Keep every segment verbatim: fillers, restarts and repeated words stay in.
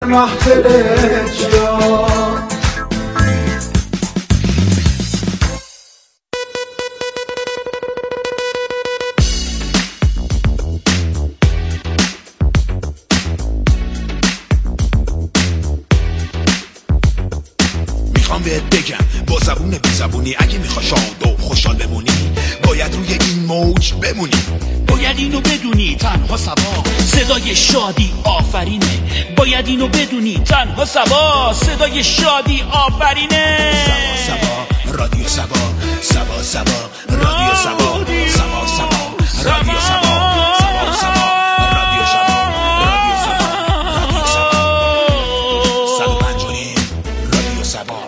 محفلت یا میخوام بهت بگم با زبون بی زبونی اگه میخوا شاد و خوشحال بمونی باید روی این موج بمونی. باید اینو بدونی تنها سبا صدای شادی آفرینه. باید اینو بدونی تنها سبا صدای شادی آفرینه. سبا سبا رادیو سبا سبا سبا رادیو سبا سبا سبا رادیو سبا سبا سبا رادیو سبا رادیو سبا رادیو سبا صد و پنج و نیم رادیو سبا.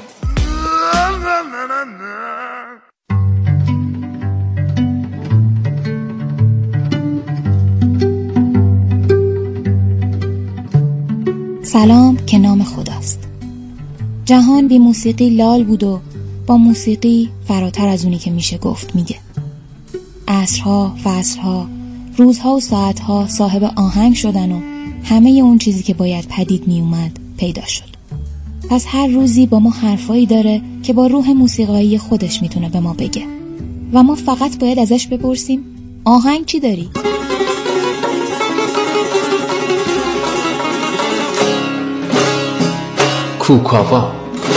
سلام که نام خداست. جهان بی موسیقی لال بود و با موسیقی فراتر از اونی که میشه گفت میگه. عصرها، فصلها، روزها و ساعتها صاحب آهنگ شدن و همه اون چیزی که باید پدید میومد پیدا شد. پس هر روزی با ما حرفایی داره که با روح موسیقایی خودش میتونه به ما بگه و ما فقط باید ازش بپرسیم آهنگ چی داری؟ کوکاوا.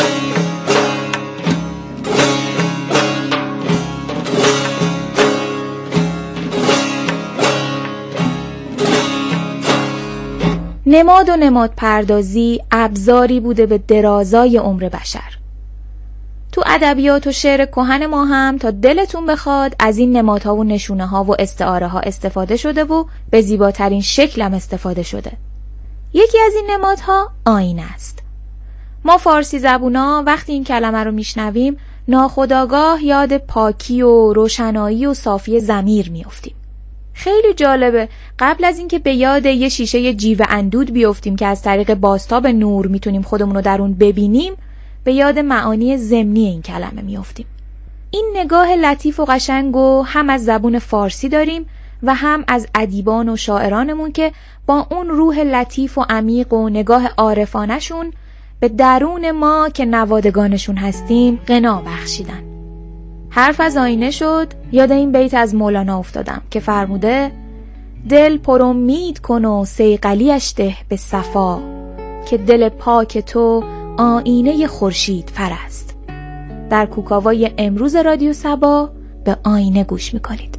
نماد و نماد پردازی ابزاری بوده به درازای عمر بشر. تو ادبیات و شعر کهن ما هم تا دلتون بخواد از این نمادها و نشونه ها و استعاره ها استفاده شده و به زیباترین شکل هم استفاده شده. یکی از این نمادها آینه است. ما فارسی زبونا وقتی این کلمه رو میشنویم ناخودآگاه یاد پاکی و روشنایی و صافی ضمیر میافتیم. خیلی جالبه قبل از اینکه به یاد یه شیشه جیوه اندود بیافتیم که از طریق بازتاب نور میتونیم خودمون رو در اون ببینیم به یاد معانی ضمنی این کلمه میافتیم. این نگاه لطیف و قشنگ و هم از زبون فارسی داریم و هم از ادیبان و شاعرانمون که با اون روح لطیف و عمیق و نگاه عارفانه‌شون به درون ما که نوادگانشون هستیم غنا بخشیدن. حرف از آینه شد، یاد این بیت از مولانا افتادم که فرموده دل پر امید کن و صیقلیش ده به صفا که دل پاک تو آینه خورشید فر است. در کوکاوای امروز رادیو سبا به آینه گوش میکنید.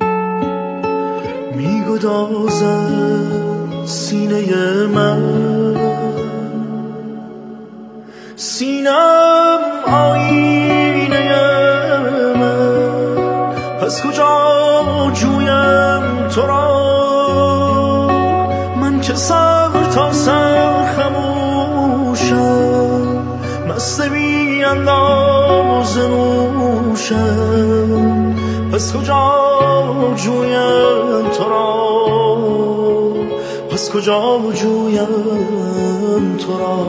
میگدازد سینه من، سینم آینه من، پس کجا جویم تو را؟ من که سر تا سر خموشم، مست بی انداز نوشم، پس کجا جویم تو را؟ پس کجا جویم تو را؟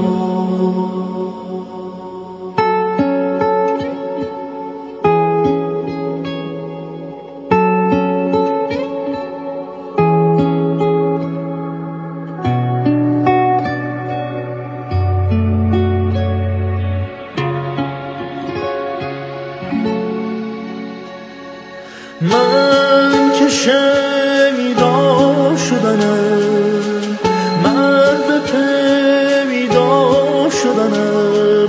من که شیدا شدنم، مرد پیدا شدنم،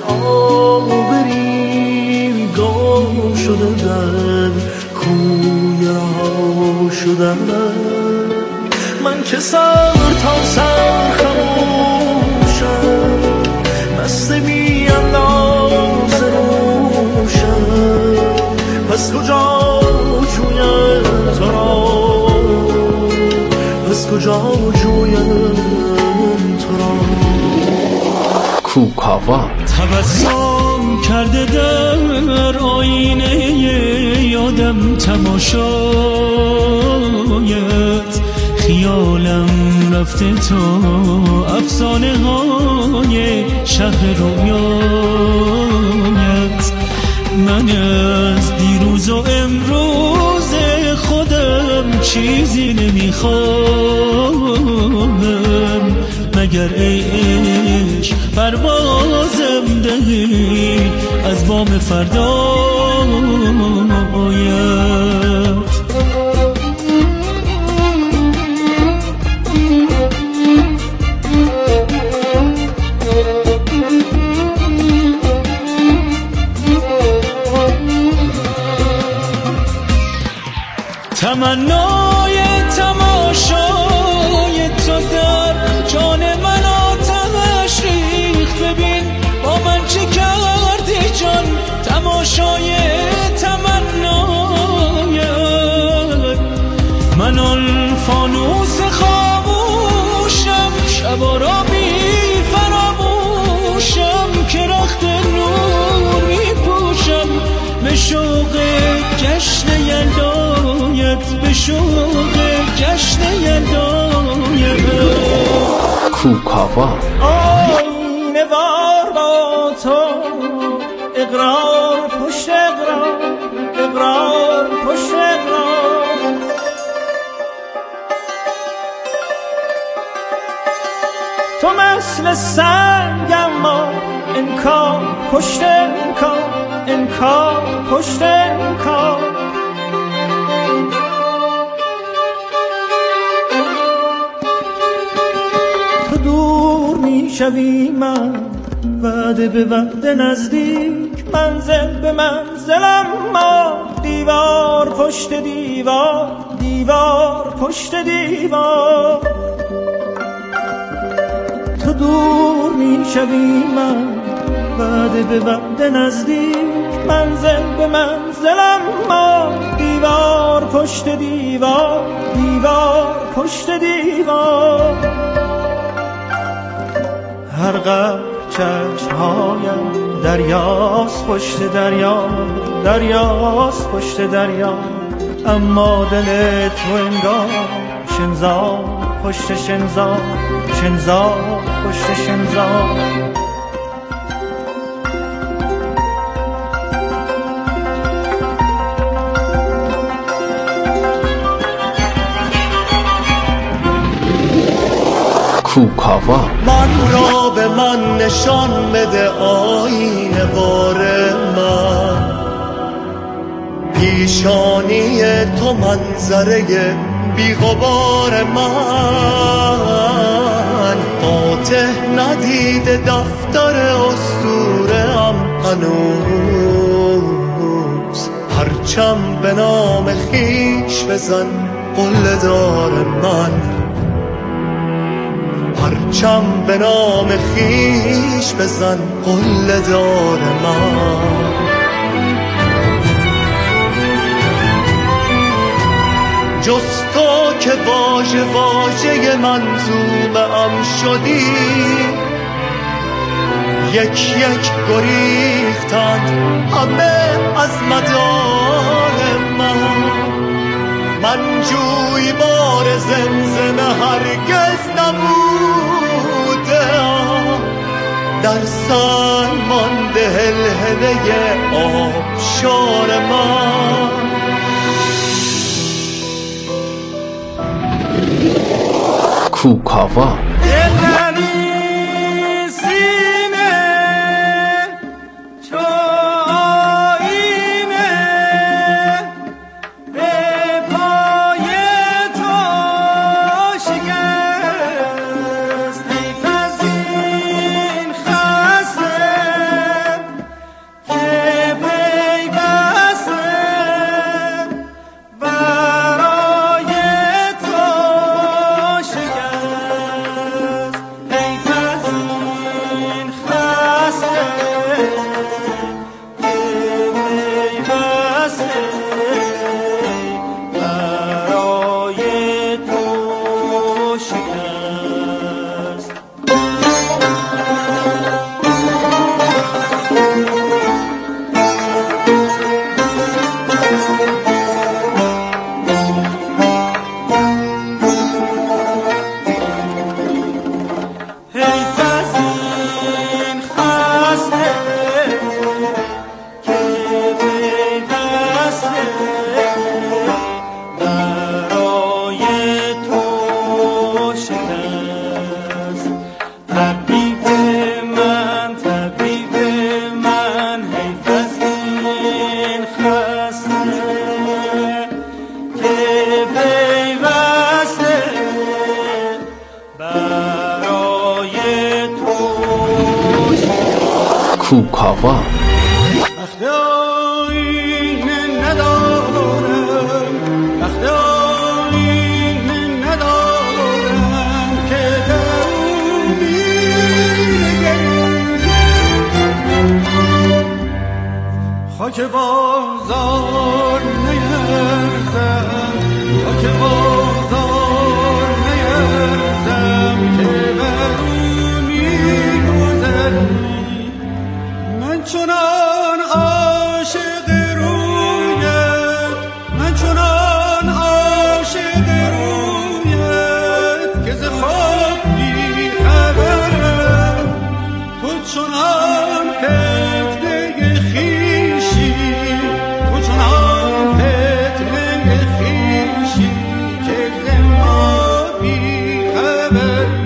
آبری گم شدنم، کوی رها شدنم، من که سر تا سر خموشم، مست بی انداز روشم، پس کجا جویم تو را؟ پس کجا جویم تو را؟ کوکاوا. تبسم کرده در آینه یادم تماشایت، خیالم رفته تو افسانه های شهر رویایت. من از دیروز و امروز خودم چیزی نمیخوام، مگر ای عشق پروازم دهی از بام فردایت. تمنای تماشای تو در جان من آتش ریخت. ببین با من چه کردی جان، تماشای تمنایت. من آن فانوس خاموشم، شبا را بی فراموشم که رخت نور می پوشم به شوق جشن یلدایت، به شوق جشن یلدایت. کوکاوا آینه وار با تو، اقرار پشت اقرار، اقرار پشت اقرار. تو مثل سنگ اما انکار پشت انکار، انکار پشت انکار. تو دور می شوی من وعده به وعده نزدیک، منزل به منزلم ما دیوار پشت دیوار، دیوار پشت دیوار. تو دور می شوی من وعده به وعده نزدیک، منزل به منزلم ما دیوار پشت دیوار، دیوار پشت دیوار. هر قدر چشمهایم دریاست پشت دریا، دریاست پشت دریا. اما دل تو انگار شنزار پشت شنزار، شنزار پشت شنزار. کوکاوا من را به من نشان بده آینه وار من، پیشانی تو منظره بیغبار من. فاتح ندیده دفتر اسطوره ام هنوز، پرچم به نام خیش بزن قله دار من، پرچم به نام خیش بزن قله دار من. جز تو که واژه واژه منظومه ام شدی، یک یک گریختند همه از مدار من. من جویبار زمزمه هرگز نبوده، در سنگ مانده هلهله آبشار من. کوکاوا کوکاوا. وقت آینه ندارم، وقت آینه ندارم که درونی نگریم، خاک بازار نیرزم، خاک بازار نیرزم که برونی گذری. من چنان عاشق رویت، من چنان عاشق رویت که ز خواب بی خبرم، تو چنان فتنه خویشی، تو چنان فتنه خویشی که ز ما بی خبری.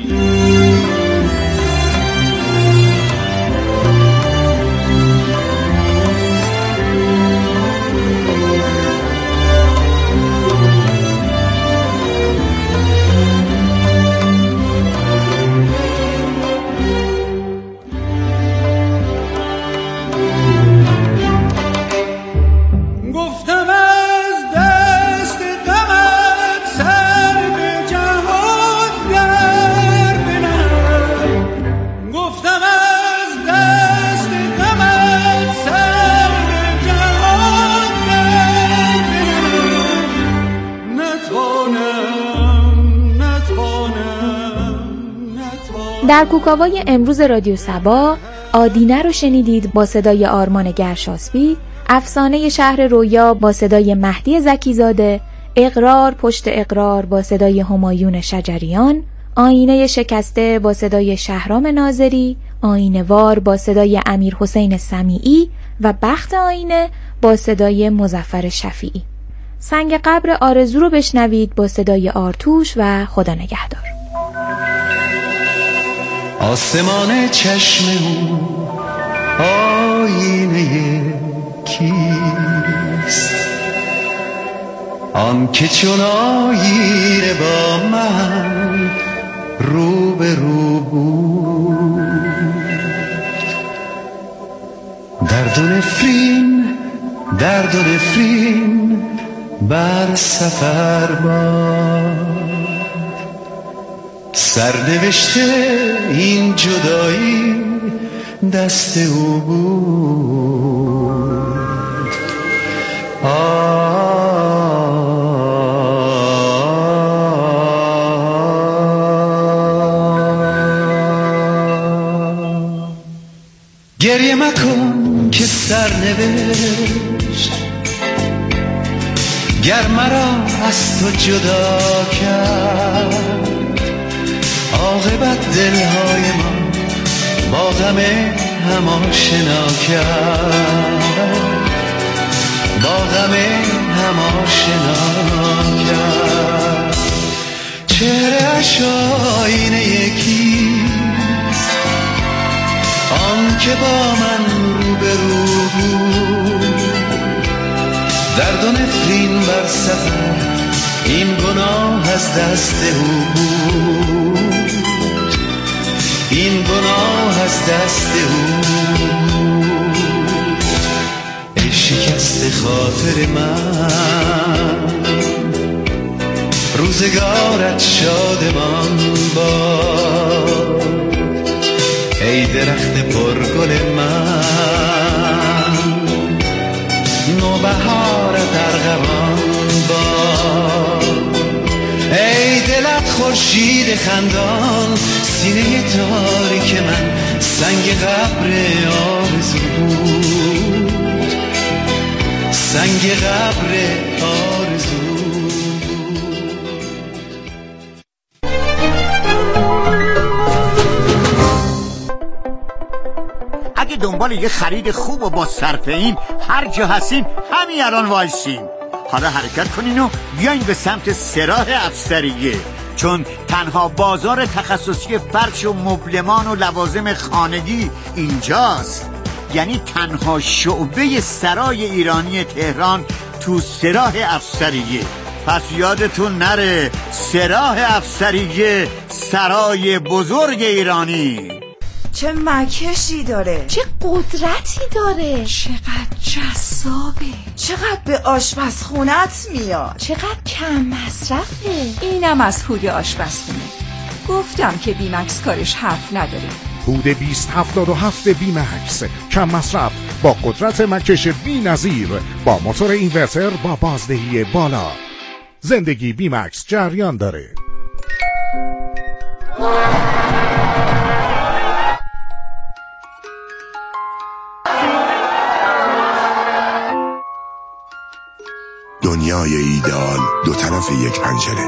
گفتم از دست غمت سر به جهان در بنهم، گفتم از دست غمت سر به جهان در بنهم. نتوانم نتوانم نتوانم. در کوکاوای امروز رادیو سبا آدینه رو شنیدید با صدای آرمان گرشاسبی، افسانه شهر رویا با صدای مهدی زکیزاده، اقرار پشت اقرار با صدای همایون شجریان، آینه شکسته با صدای شهرام ناظری، آینه وار با صدای امیر حسین سمیعی و بخت آینه با صدای مظفر شفیعی. سنگ قبر آرزو رو بشنوید با صدای آرتوش و خدا نگهدار. آسمان چشم او آینه کیست؟ آن که چون آینه با من رو به رو بود. درد و نفرین درد و نفرین بر سفر باد، سرنوشته این جدایی دست او بود. گریه مکن که سرنوشت گر مرا از تو جدا کرد، عاقبت دلهای ما با غم هم آشنا کرد، با غم هم آشنا کرد. چهره اش آینه یکیست، آن که با من رو به رو بود. درد و نفرین بر سفر این گناه از دست او بود، این گناه از دست او. ای شکست خاطر من، روزگارت شادمان باد. ای درخت پرگل من، نوبهارت ارغوان باد. ای دلت خورشید خندان، سینه تاریک من سنگ قبر آرزو بود، سنگ قبر آرزو. اگه دنبال یه خرید خوب و با صرفه این هر جا هستین همین الان وایسین. حالا حرکت کنین و بیاین به سمت سراح افسریه، چون تنها بازار تخصصی فرش و مبلمان و لوازم خانگی اینجاست. یعنی تنها شعبه سرای ایرانی تهران تو سراح افسریه. پس یادتون نره، سراح افسریه، سرای بزرگ ایرانی. چه مکشی داره، چه قدرتی داره، چقدر جذابه، چقدر به آشپزخونت میاد، چقدر کم مصرفه. اینم از هود آشپزخونه. گفتم که بیمکس کارش حرف نداره. هود بیست هفتاد و هفت بیمکس، کم مصرف با قدرت مکش بی‌نظیر، با موتور اینورتر با بازدهی بالا. زندگی بیمکس جریان داره. دنیای ایدئال دو طرف یک پنجره.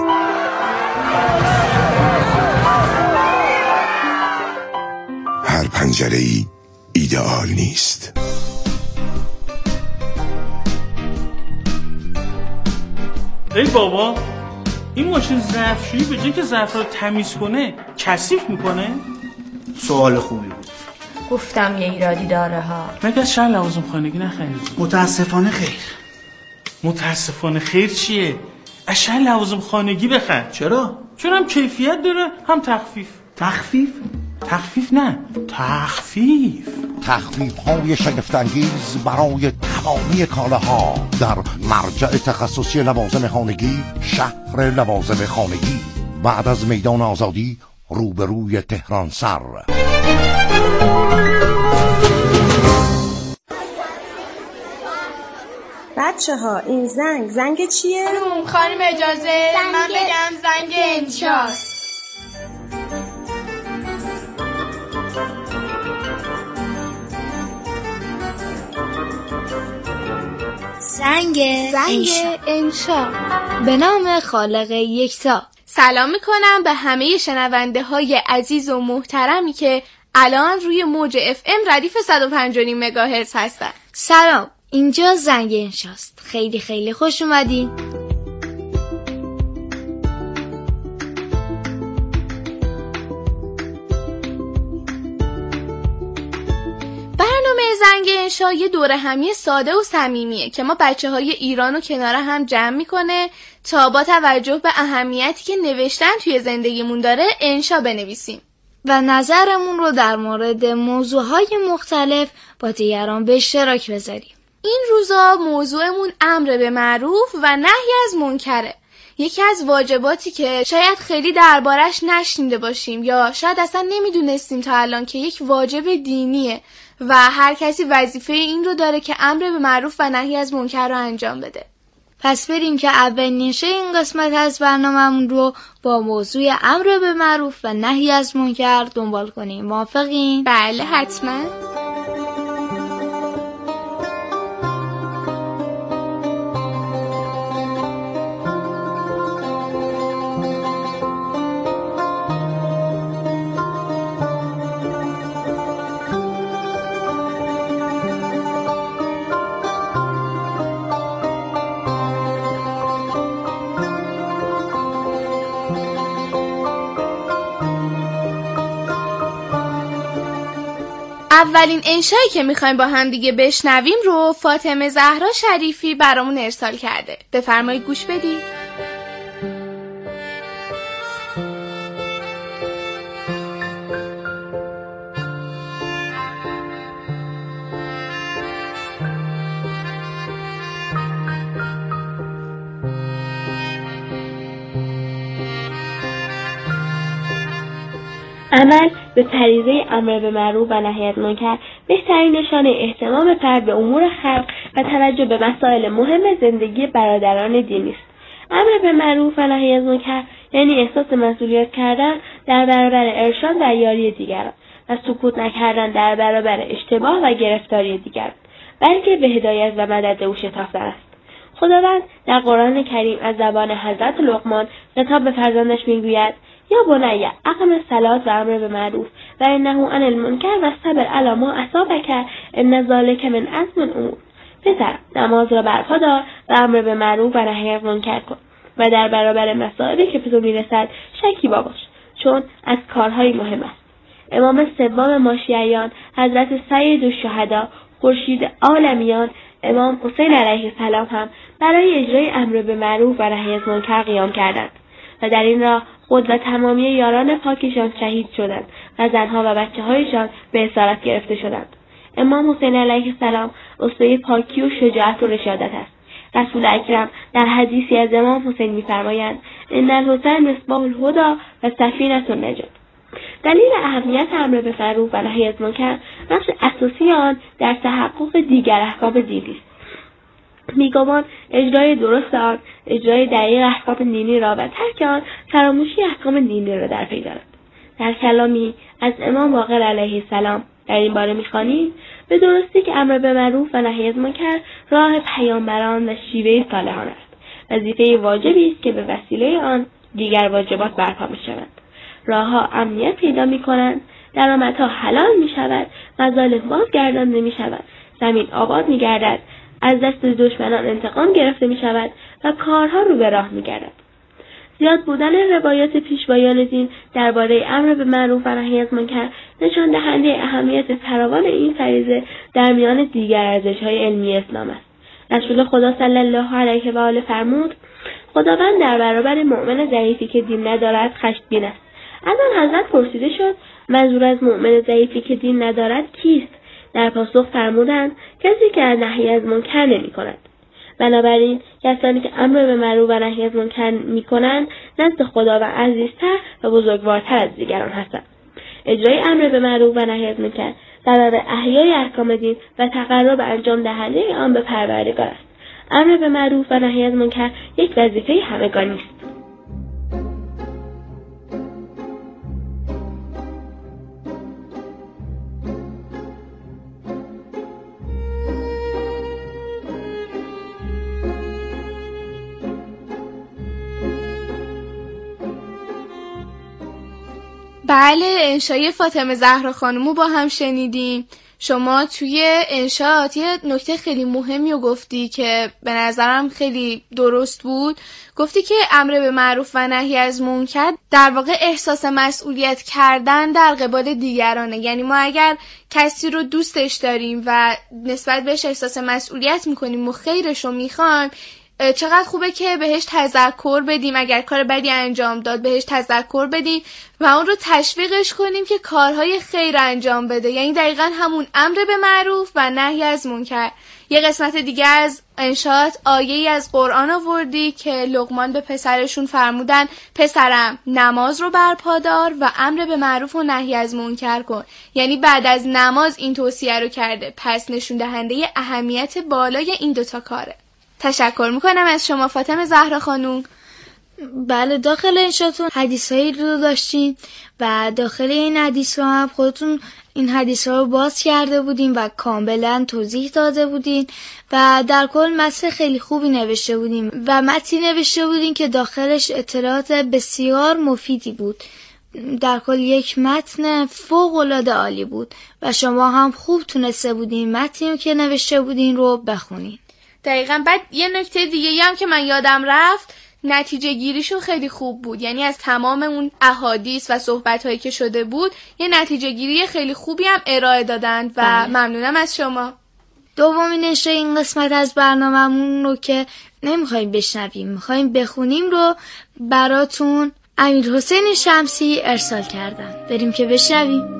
هر پنجره ای ایدئال نیست. ای بابا، این ماشین ظرفشویی به جای که ظرف رو تمیز کنه کثیف میکنه؟ سوال خوبی بود. گفتم یه ایرادی داره ها. مگه از شهر لوازم خانگی نخریدی؟ متاسفانه خیر. متاسفانه خیر چیه؟ از شهر لوازم خانگی بخر. چرا؟ چون هم کیفیت داره هم تخفیف. تخفیف؟ تخفیف نه، تخفیف. تخفیف های شگفت‌انگیز برای تمامی کالاها در مرجع تخصصی لوازم خانگی، شهر لوازم خانگی، بعد از میدان آزادی، روبروی تهران سر. بچه ها این زنگ زنگ چیه؟ خانم اجازه من بگم زنگ انشاست. زنگ زنگ انشا به نام خالق یکتا. سلام میکنم به همه شنونده های عزیز و محترمی که الان روی موج اف ام ردیف صد و پنج و نیم مگاهرتز هستن. سلام، اینجا زنگ انشاست. خیلی خیلی خوش اومدین. برنامه زنگ انشا یه دوره همی ساده و صمیمیه که ما بچه های ایران رو کنار هم جمع میکنه تا با توجه به اهمیتی که نوشتن توی زندگیمون داره انشا بنویسیم و نظرمون رو در مورد موضوعهای مختلف با دیگران به اشتراک بذاریم. این روزا موضوعمون امر به معروف و نهی از منکره. یکی از واجباتی که شاید خیلی دربارش نشنیده باشیم یا شاید اصلا نمیدونستیم تا الان که یک واجب دینیه و هر کسی وظیفه این رو داره که امر به معروف و نهی از منکر رو انجام بده. پس بریم که اولین نشه این قسمت از برنامه‌مون رو با موضوع امر به معروف و نهی از منکر دنبال کنیم. موافقین؟ بله حتما. اولین انشایی که میخوایم با هم دیگه بشنویم رو فاطمه زهرا شریفی برامون ارسال کرده. بفرمایید گوش بدید. عمل به فریضه امر به معروف و نهی از منکر بهترین نشانه اهتمام فرد به امور خلق و توجه به مسائل مهم زندگی برادران دینی است. امر به معروف و نهی از منکر یعنی احساس مسئولیت کردن در برابر ارشاد و یاری دیگران و سکوت نکردن در برابر اشتباه و گرفتاری دیگران، بلکه به هدایت و مدد او شتافتن است. خداوند در قرآن کریم از زبان حضرت لقمان خطاب به فرزندش میگوید: یا بنی اقم الصلاة و امر به معروف و انه عن المنکر و صبر علی ما اصابک ان ذلک من عزم الامور. پسرم، نماز را برپا دار و امر به معروف و نهی از منکر کن و در برابر مسائلی که به تو میرسد شکیبا باش، چون از کارهای مهم است. امام سوم ماشیعیان حضرت سید الشهدا خورشید عالمیان امام حسین علیه السلام هم برای اجرای امر به معروف و نهی از منکر قیام کردند و در این راه خود و تمامی یاران پاکشان شهید شدند و زنها و بچه هایشان به اسارت گرفته شدند. امام حسین علیه السلام اسوه پاکی و شجاعت و رشادت است. رسول اکرم در حدیثی از امام حسین می‌فرمایند ان الحسین مصباح الهدی و سفینة النجات. دلیل اهمیت امر به معروف و نهی از منکر نقش اساسی آن در تحقق دیگر احکام دینی است. میگمان اجرای درست آن اجرای دقیق احکام دینی را و ترک آن فراموشی احکام دینی را در پی دارد. در کلامی از امام باقر علیه السلام در این باره می‌خوانیم به درستی که امر به معروف و نهی از منکر راه پیامبران و شیوه صالحان است. وظیفه واجبی است که به وسیله آن دیگر واجبات برپا می‌شوند. راه‌ها امنیت پیدا می‌کنند، درآمدها حلال می‌شود، مظالم بازگردانده می‌شود، زمین آباد می‌گردد، از دست دشمنان انتقام گرفته می‌شود و کارها رو به راه می‌گردد. زیاد بودن روایات پیشوایان دین درباره امر به معروف و نهی از منکر نشان دهنده اهمیت فراوان این فریضه در میان دیگر ارزش‌های علمی اسلام است. رسول خدا صلی الله علیه و آله فرمود: خداوند در برابر مؤمن ضعیفی که دین ندارد خشمگین است. از آن حضرت پرسیده شد منظور از مؤمن ضعیفی که دین ندارد کیست؟ در پاسخ فرمودند کسی که نهی از منکر نمی‌کند. بنابراین کسانی که امر به معروف و نهی از منکر می‌کنند نزد خداوند عزیزتر و بزرگوارتر از دیگران هستند. اجرای امر به معروف و نهی از منکر سبب احیای احکام دین و تقرب انجام دهنده آن به پروردگار است. امر به معروف و نهی از منکر یک وظیفه همگانی است. بله، انشای فاطمه زهرا خانومو با هم شنیدیم. شما توی انشاءات یه نکته خیلی مهمی رو گفتی که به نظرم خیلی درست بود. گفتی که امر به معروف و نهی از منکر در واقع احساس مسئولیت کردن در قبال دیگرانه. یعنی ما اگر کسی رو دوستش داریم و نسبت بهش احساس مسئولیت میکنیم و خیرش رو میخوایم، چقدر خوبه که بهش تذکر بدیم، اگر کار بدی انجام داد بهش تذکر بدیم و اون رو تشویقش کنیم که کارهای خیر انجام بده. یعنی دقیقاً همون امر به معروف و نهی از منکر. یه قسمت دیگه از انشاءات آیه‌ای از قرآن آوردی که لقمان به پسرشون فرمودن پسرم نماز رو برپا دار و امر به معروف و نهی از منکر کن. یعنی بعد از نماز این توصیه رو کرده. پس نشون دهنده اهمیت بالای این دوتا کاره. تشکر میکنم از شما فاطمه زهرا خانوم. بله، داخل انشاتون حدیثایی رو داشتین و داخل این حدیث ها هم خودتون این حدیث ها رو باز کرده بودین و کاملا توضیح داده بودین و در کل متن خیلی خوبی نوشته بودین و متنی نوشته بودین که داخلش اطلاعات بسیار مفیدی بود. در کل یک متن فوق العاده عالی بود و شما هم خوب تونسته بودین متنی که نوشته بودین رو بخونین. دقیقاً. بعد یه نکته دیگه هم که من یادم رفت، نتیجه گیریشون خیلی خوب بود. یعنی از تمام اون احادیث و صحبت‌هایی که شده بود یه نتیجه گیری خیلی خوبی هم ارائه دادند و بله. ممنونم از شما. دومین نشر این قسمت از برنامه‌مون رو که نمیخوایم بشنویم میخوایم بخونیم رو براتون امیر حسین شمسی ارسال کردن. بریم که بشنویم.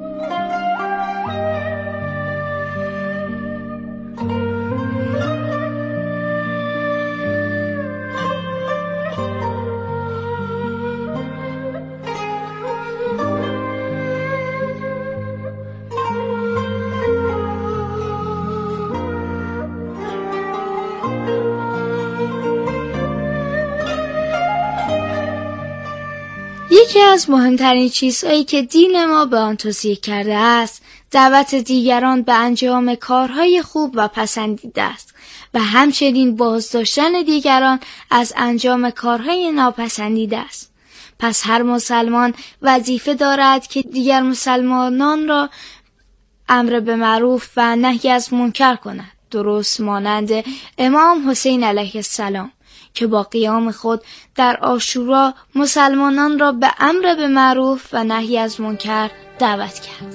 یکی از مهمترین چیزهایی که دین ما به آن توصیه کرده است دعوت دیگران به انجام کارهای خوب و پسندیده است و همچنین بازداشتن دیگران از انجام کارهای ناپسندیده است. پس هر مسلمان وظیفه دارد که دیگر مسلمانان را امر به معروف و نهی از منکر کند، درست مانند امام حسین علیه السلام که با قیام خود در عاشورا مسلمانان را به امر به معروف و نهی از منکر دعوت کرد.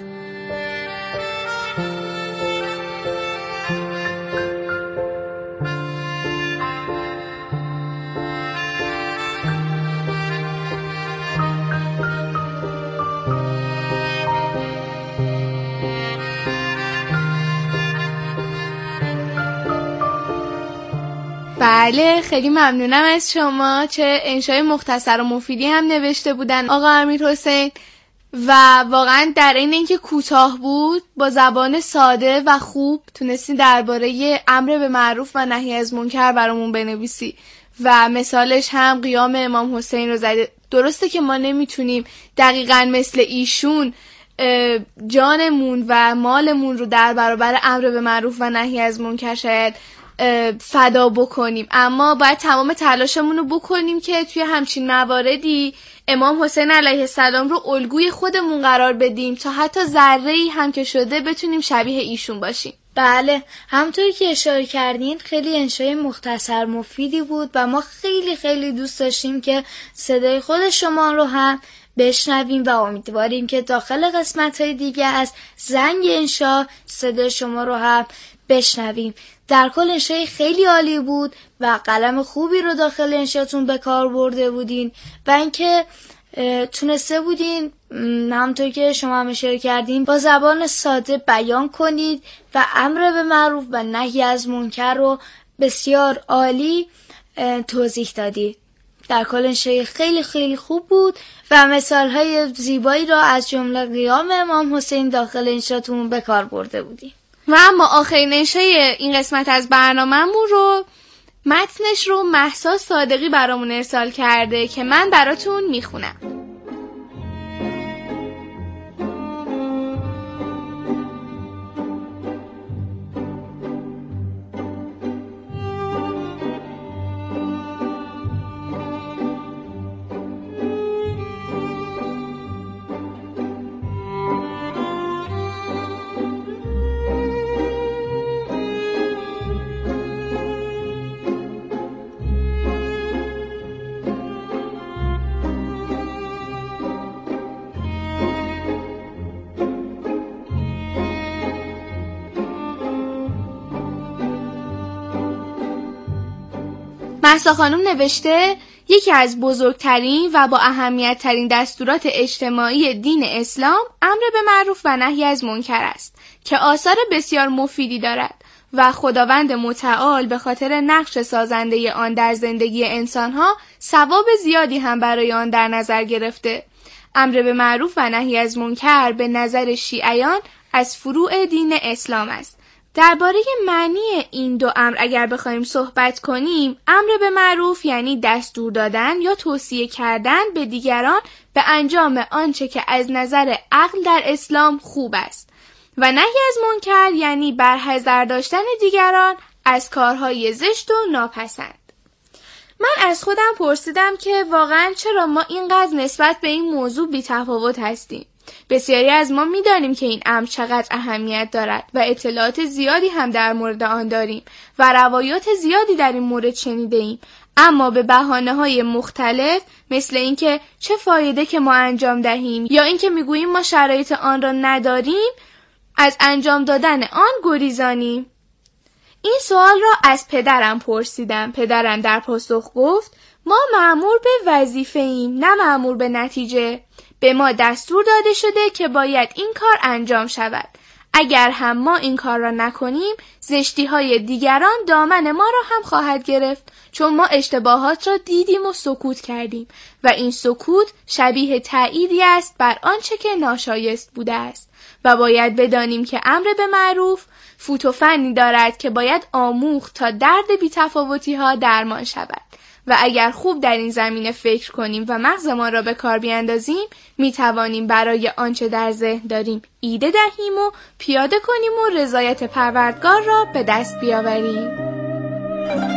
بله خیلی ممنونم از شما. چه انشای مختصر و مفیدی هم نوشته بودن آقا امیرحسین و واقعا در این اینکه کوتاه بود با زبان ساده و خوب تونستی درباره امر به معروف و نهی از منکر برامون بنویسی و مثالش هم قیام امام حسین رو زده. درسته که ما نمیتونیم دقیقاً مثل ایشون جانمون و مالمون رو در برابر امر به معروف و نهی از منکر شاید فدا بکنیم، اما باید تمام تلاشمون رو بکنیم که توی همچین مواردی امام حسین علیه السلام رو الگوی خودمون قرار بدیم تا حتی ذره‌ای هم که شده بتونیم شبیه ایشون باشیم. بله، همطور که اشاره کردین خیلی انشای مختصر مفیدی بود و ما خیلی خیلی دوست داشتیم که صدای خود شما رو هم بشنویم و امیدواریم که داخل قسمت‌های دیگه از زنگ انشا صدای شما رو هم بشنویم. در کل انشای خیلی عالی بود و قلم خوبی رو داخل انشاتون به کار برده بودین و اینکه تونسته بودین همونطور که شما هم اشاره کردین با زبان ساده بیان کنید و امر به معروف و نهی از منکر رو بسیار عالی توضیح دادید. در کل انشای خیلی خیلی خوب بود و مثالهای زیبایی را از جمله قیام امام حسین داخل انشاتون به کار برده بودیم. و اما آخرین انشای این قسمت از برنامه‌مون رو متنش رو مهسا صادقی برامون ارسال کرده که من براتون میخونم. مهسا خانم نوشته یکی از بزرگترین و با اهمیت ترین دستورات اجتماعی دین اسلام امر به معروف و نهی از منکر است که آثار بسیار مفیدی دارد و خداوند متعال به خاطر نقش سازنده آن در زندگی انسانها ثواب زیادی هم برای آن در نظر گرفته. امر به معروف و نهی از منکر به نظر شیعیان از فروع دین اسلام است. درباره معنی این دو امر اگر بخوایم صحبت کنیم، امر به معروف یعنی دستور دادن یا توصیه کردن به دیگران به انجام آنچه که از نظر عقل در اسلام خوب است و نهی از منکر یعنی برحذر داشتن دیگران از کارهای زشت و ناپسند. من از خودم پرسیدم که واقعا چرا ما اینقدر نسبت به این موضوع بی‌تفاوت هستیم؟ بسیاری از ما می‌دانیم که این امر چقدر اهمیت دارد و اطلاعات زیادی هم در مورد آن داریم و روایات زیادی در این مورد شنیده ایم، اما به بهانه‌های مختلف مثل اینکه چه فایده که ما انجام دهیم یا اینکه می‌گوییم ما شرایط آن را نداریم از انجام دادن آن گریزانیم. این سوال را از پدرم پرسیدم. پدرم در پاسخ گفت ما مأمور به وظیفه ایم، نه مأمور به نتیجه. به ما دستور داده شده که باید این کار انجام شود. اگر هم ما این کار را نکنیم، زشتی‌های دیگران دامن ما را هم خواهد گرفت، چون ما اشتباهات را دیدیم و سکوت کردیم و این سکوت شبیه تأییدی است بر آنچه که ناشایست بوده است و باید بدانیم که امر به معروف فوت و فنی دارد که باید آموخت تا درد بی‌تفاوتی‌ها درمان شود و اگر خوب در این زمینه فکر کنیم و مغزمان را به کار بیاندازیم می توانیم برای آنچه در ذهن داریم ایده دهیم و پیاده کنیم و رضایت پروردگار را به دست بیاوریم.